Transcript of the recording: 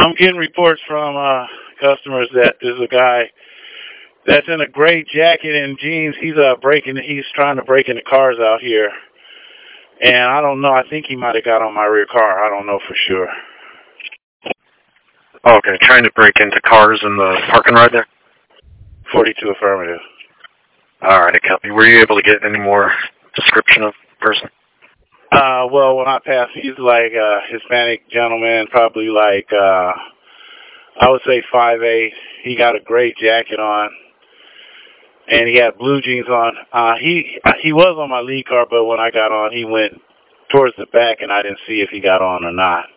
I'm getting reports from customers that there's a guy that's in a gray jacket and jeans. He's trying to break into cars out here. And I don't know, I think he might have got on my rear car. I don't know for sure. Okay, trying to break into cars in the parking lot there? 42 affirmative. All right, copy. Were you able to get any more description of the person? Well, when I passed, he's like a Hispanic gentleman, probably like, I would say 5'8". He got a gray jacket on, and he had blue jeans on. He was on my lead car, but when I got on, he went towards the back, and I didn't see if he got on or not.